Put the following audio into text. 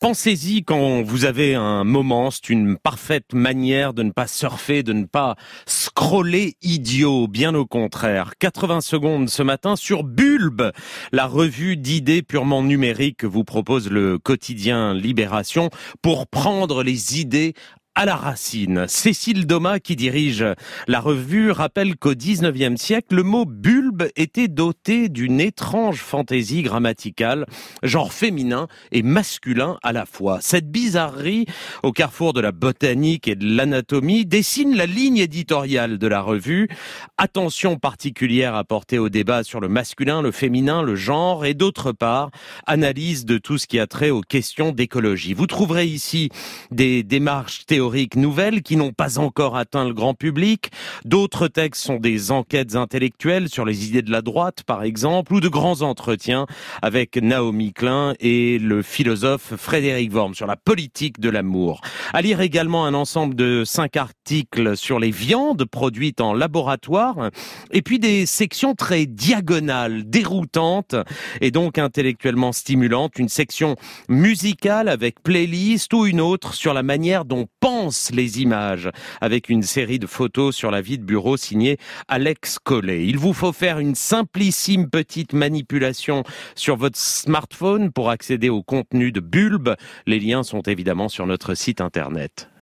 Pensez-y quand vous avez un moment, c'est une parfaite manière de ne pas surfer, de ne pas scroller idiot, bien au contraire. 80 secondes ce matin sur Bulbe, la revue d'idées purement numérique que vous propose le quotidien Libération pour prendre les idées à la racine. Cécile Domas, qui dirige la revue, rappelle qu'au 19e siècle, le mot bulbe était doté d'une étrange fantaisie grammaticale, genre féminin et masculin à la fois. Cette bizarrerie, au carrefour de la botanique et de l'anatomie, dessine la ligne éditoriale de la revue. Attention particulière apportée au débat sur le masculin, le féminin, le genre, et d'autre part, analyse de tout ce qui a trait aux questions d'écologie. Vous trouverez ici des démarches théoriques nouvelles qui n'ont pas encore atteint le grand public. D'autres textes sont des enquêtes intellectuelles sur les idées de la droite, par exemple, ou de grands entretiens avec Naomi Klein et le philosophe Frédéric Worm sur la politique de l'amour. À lire également un ensemble de 5 articles sur les viandes produites en laboratoire, et puis des sections très diagonales, déroutantes et donc intellectuellement stimulantes. Une section musicale avec playlist ou une autre sur la manière dont pensent les images, avec une série de photos sur la vie de bureau signée Alex Collet. Il vous faut faire une simplissime petite manipulation sur votre smartphone pour accéder au contenu de Bulbe. Les liens sont évidemment sur notre site internet.